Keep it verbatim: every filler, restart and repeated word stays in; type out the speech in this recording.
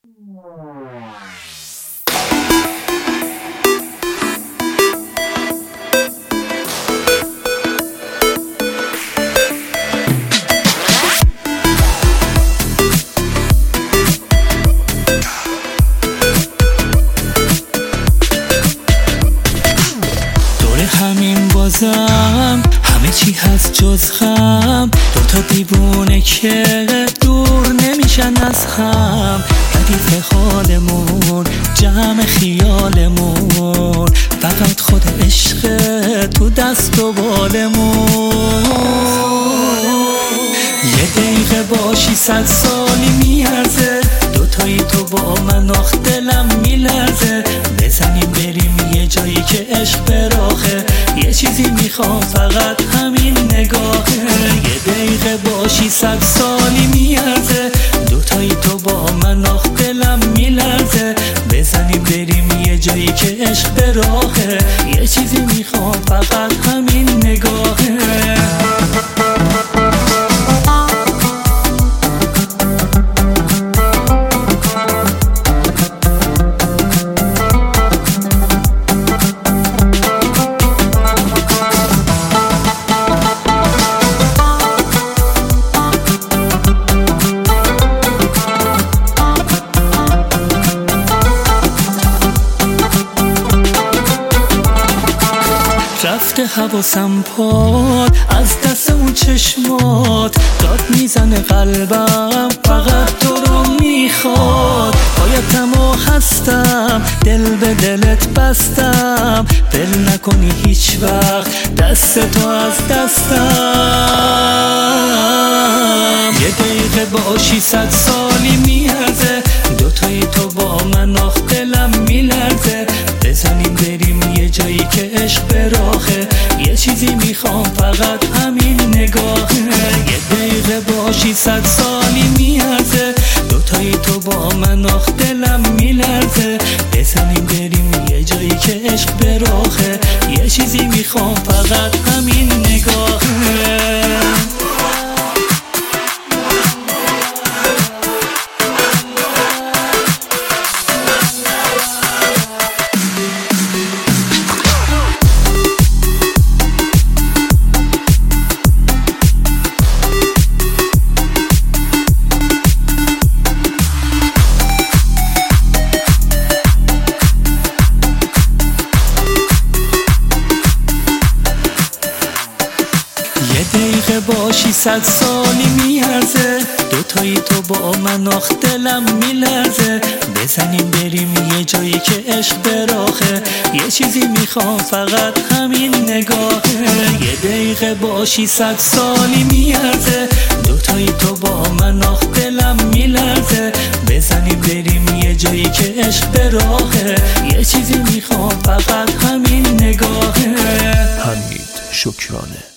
همین بازم همه چی هست جز غم، دوتا دیوونه که دور نمیشن از هم. ردیف حالمون جمع خیالمون، فقط خود عشق تو دست و بالمون. یه دقیقه باشی صد سالی میارزه، دوتایی تو با من آخ دلم میلرزه. بزنیم بریم یه جایی که عشق براخه، یه چیزی میخوام فقط همین نگاهه. یه دقیقه باشی صد سالی میارزه، دوتایی تو با من آخ دلم میلرزه. بزنیم بریم یه جایی که عشق براخه، یه چیزی میخوام فقط همین نگاهه. رفته حواسم پاد از دست اون چشمات، داد میزنه قلبم فقط تو رو میخواد. بایدم و هستم دل به دلت بستم، دل نکنی هیچ وقت دست تو از دستم. یه دقیقه باشی صد سالی میارزه، دوتایی تو با من آخ دلم میلرزه. بزنیم بریم یه جایی که عشق براخه، یه چیزی میخوام فقط همین نگاهه. یه دقیقه باشی صد سالی میارزه، دوتایی تو با من آخ دلم میلرزه. بزنیم بریم یه جایی که عشق براخه، یه چیزی میخوام فقط همین نگاهه. یه دقیقه باشی صد سالی میارزه، دوتایی تو با من آخ دلم میلرزه. بزنیم بریم یه جایی که عشق براخه، یه چیزی میخوام فقط همین نگاهه. یه دقیقه باشی صد سالی میارزه، دوتایی تو با من آخ دلم میلرزه. بزنیم بریم یه جایی که عشق براخه، یه چیزی میخوام فقط همین نگاهه. حمید شکرانه.